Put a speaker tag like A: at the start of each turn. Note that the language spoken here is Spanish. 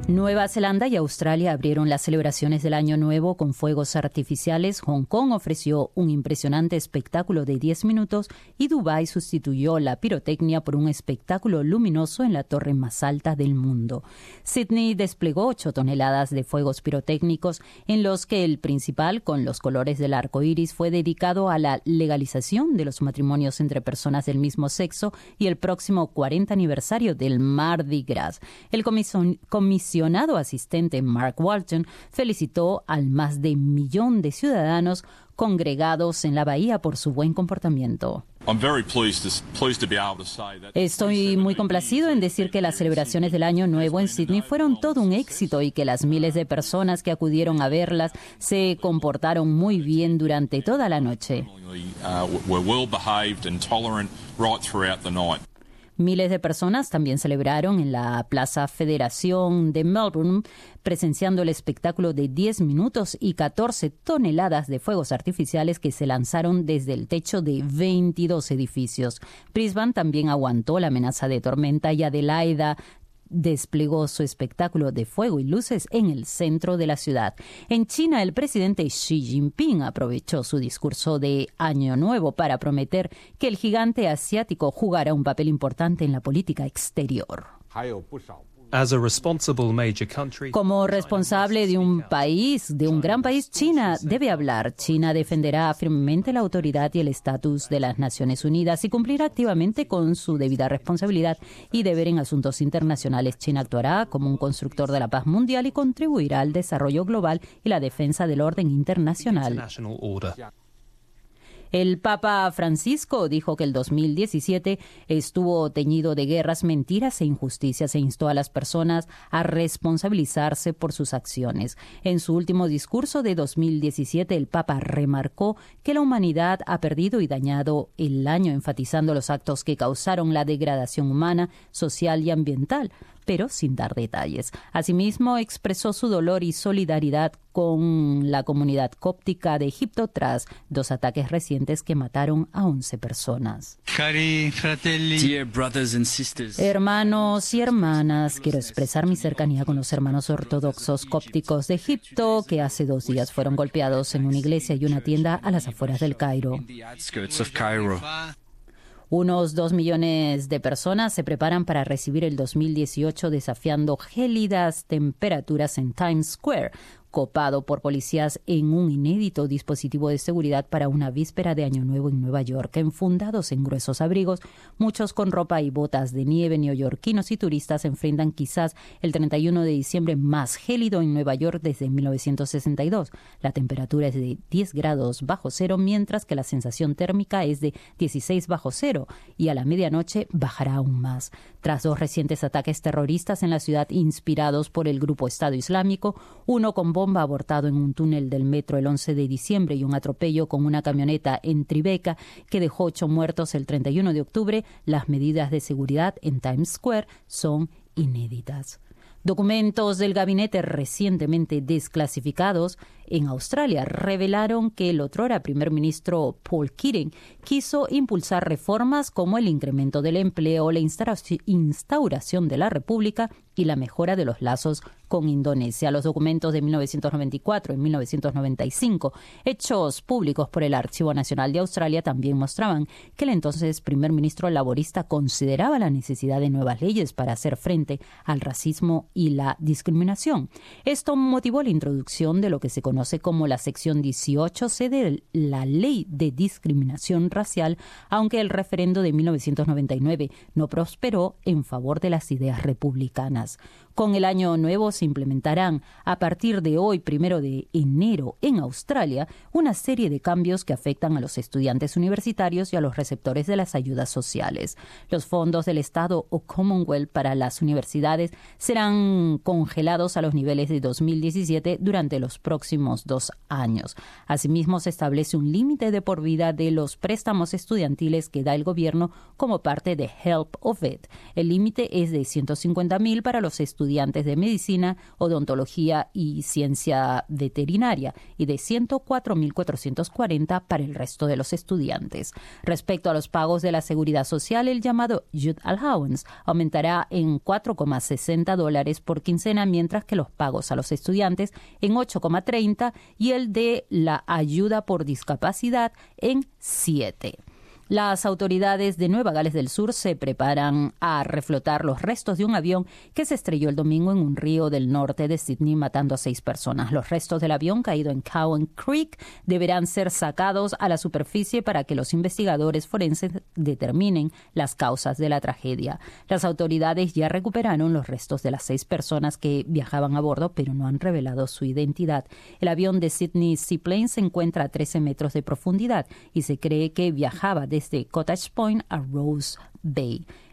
A: Nueva Zelanda y Australia abrieron las celebraciones del Año Nuevo con fuegos artificiales. Hong Kong ofreció un impresionante espectáculo de 10 minutos y Dubái sustituyó la pirotecnia por un espectáculo luminoso en la torre más alta del mundo. Sydney desplegó 8 toneladas de fuegos pirotécnicos, en los que el principal, con los colores del arco iris, fue dedicado a la legalización de los matrimonios entre personas del mismo sexo y el próximo 40 aniversario del Mardi Gras. El comisionado asistente Mark Walton felicitó al más de 1 millón de ciudadanos congregados en la bahía por su buen comportamiento. Estoy muy complacido en decir que las celebraciones del Año Nuevo en Sydney fueron todo un éxito y que las miles de personas que acudieron a verlas se comportaron muy bien durante toda la noche. Miles de personas también celebraron en la Plaza Federación de Melbourne, presenciando el espectáculo de 10 minutos y 14 toneladas de fuegos artificiales que se lanzaron desde el techo de 22 edificios. Brisbane también aguantó la amenaza de tormenta y Adelaida desplegó su espectáculo de fuego y luces en el centro de la ciudad. En China, el presidente Xi Jinping aprovechó su discurso de Año Nuevo para prometer que el gigante asiático jugará un papel importante en la política exterior. Como responsable de un país, de un gran país, China debe hablar. China defenderá firmemente la autoridad y el estatus de las Naciones Unidas y cumplirá activamente con su debida responsabilidad y deber en asuntos internacionales. China actuará como un constructor de la paz mundial y contribuirá al desarrollo global y la defensa del orden internacional. El Papa Francisco dijo que el 2017 estuvo teñido de guerras, mentiras e injusticias e instó a las personas a responsabilizarse por sus acciones. En su último discurso de 2017, el Papa remarcó que la humanidad ha perdido y dañado el año, enfatizando los actos que causaron la degradación humana, social y ambiental, pero sin dar detalles. Asimismo, expresó su dolor y solidaridad con la comunidad cóptica de Egipto tras 2 ataques recientes que mataron a 11 personas. Hermanos y hermanas, quiero expresar mi cercanía con los hermanos ortodoxos cópticos de Egipto que hace 2 días fueron golpeados en una iglesia y una tienda a las afueras del Cairo. Unos 2 millones de personas se preparan para recibir el 2018 desafiando gélidas temperaturas en Times Square, copado por policías en un inédito dispositivo de seguridad para una víspera de Año Nuevo en Nueva York. Enfundados en gruesos abrigos, muchos con ropa y botas de nieve, neoyorquinos y turistas enfrentan quizás el 31 de diciembre más gélido en Nueva York desde 1962. La temperatura es de 10 grados bajo cero, mientras que la sensación térmica es de 16 bajo cero y a la medianoche bajará aún más. Tras 2 recientes ataques terroristas en la ciudad inspirados por el grupo Estado Islámico, uno con bomba abortado en un túnel del metro el 11 de diciembre y un atropello con una camioneta en Tribeca que dejó 8 muertos el 31 de octubre, las medidas de seguridad en Times Square son inéditas. Documentos del gabinete recientemente desclasificados en Australia revelaron que el otrora primer ministro Paul Keating quiso impulsar reformas como el incremento del empleo, la instauración de la República y la mejora de los lazos con Indonesia. Los documentos de 1994 y 1995, hechos públicos por el Archivo Nacional de Australia, también mostraban que el entonces primer ministro laborista consideraba la necesidad de nuevas leyes para hacer frente al racismo y la discriminación. Esto motivó la introducción de lo que se conoce como la sección 18C de la Ley de Discriminación Racial, aunque el referendo de 1999 no prosperó en favor de las ideas republicanas. Con el Año Nuevo se implementarán a partir de hoy, 1 de enero, en Australia, una serie de cambios que afectan a los estudiantes universitarios y a los receptores de las ayudas sociales. Los fondos del Estado o Commonwealth para las universidades serán congelados a los niveles de 2017 durante los próximos 2 años. Asimismo, se establece un límite de por vida de los préstamos estudiantiles que da el gobierno como parte de Help of It. El límite es de $150,000 para los estudiantes estudiantes de medicina, odontología y ciencia veterinaria y de 104.440 para el resto de los estudiantes. Respecto a los pagos de la seguridad social, el llamado Youth Allowance aumentará en $4,60 por quincena, mientras que los pagos a los estudiantes en 8,30 y el de la ayuda por discapacidad en 7. Las autoridades de Nueva Gales del Sur se preparan a reflotar los restos de un avión que se estrelló el domingo en un río del norte de Sydney, matando a 6 personas. Los restos del avión caído en Cowan Creek deberán ser sacados a la superficie para que los investigadores forenses determinen las causas de la tragedia. Las autoridades ya recuperaron los restos de las 6 personas que viajaban a bordo, pero no han revelado su identidad. El avión de Sydney Seaplane se encuentra a 13 metros de profundidad y se cree que viajaba desde Cottage Point a Rose Bay.